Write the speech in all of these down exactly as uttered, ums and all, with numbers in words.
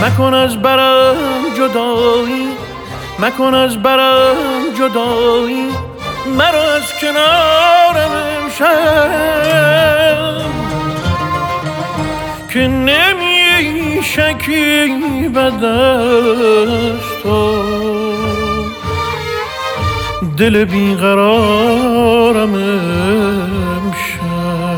مکن از برم جدایی، مکن از برم جدایی، مرا از کنارم امشب که نمی شکیبد از تو دل بیقرارم امشب.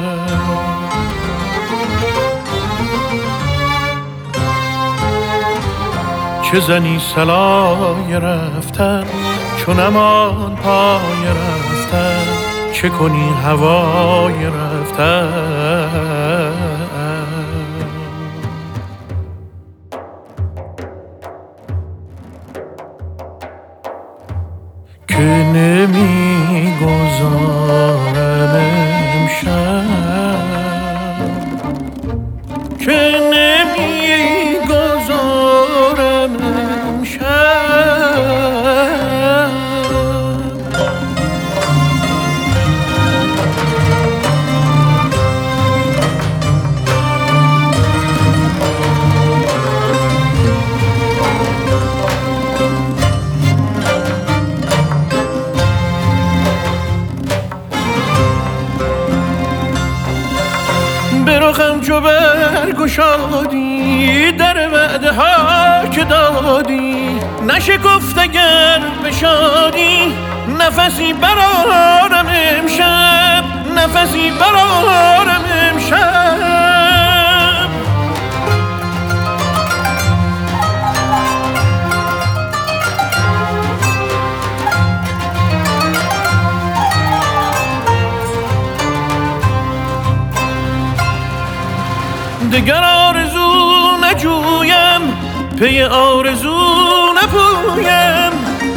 چه زنی صلای رفتن چون امان پای رفتن، چه کنی هوای رفتن که نمی گذارم امشب، که نمی گذارم امشب. به رخم چو برگشادی در وعده ها که دادی، نشکفت اگر به شادی نفسی برآرم امشب، نفسی برآرم امشب. دگر آرزو نجویم، پی آرزو نپویم،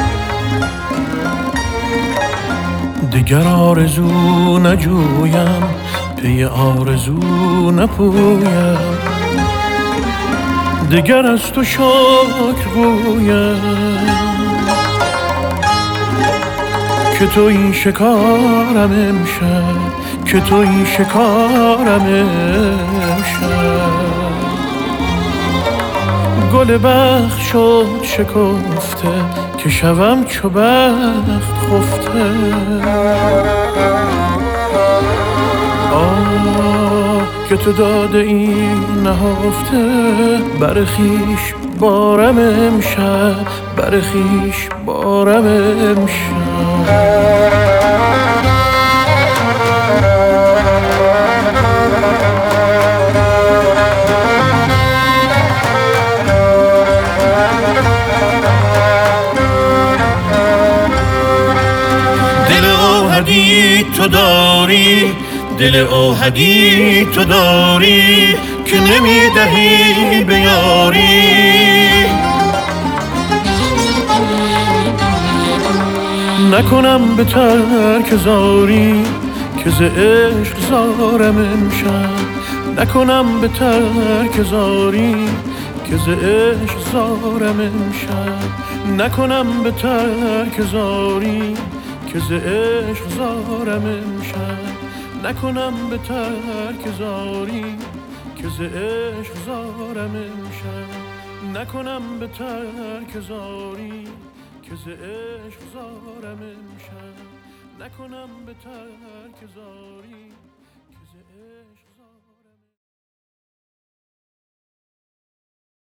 دگر آرزو نجویم، پی آرزو نپویم، دگر از تو شکر گویم که تو این شکارم امشب، که تو این شکارم امشب. گل بخت شد شکفته که شوم چو بخت خفته. آه که تو داده این نهفته، بر خویش بارم امشب، بر خویش بارم امشب. تو داری دل اوحدی، تو داری که نمی دهی به یاری. نکنم به ترک زاری که ز عشق زارم امشب، نکنم به ترک زاری که ز عشق زارم امشب، نکنم به ترک زاری که ز عشق زارم امشب، نکنم به ترک زاری که ز عشق زارم امشب، نکنم به ترک زاری که ز عشق زارم امشب، نکنم به ترک زاری.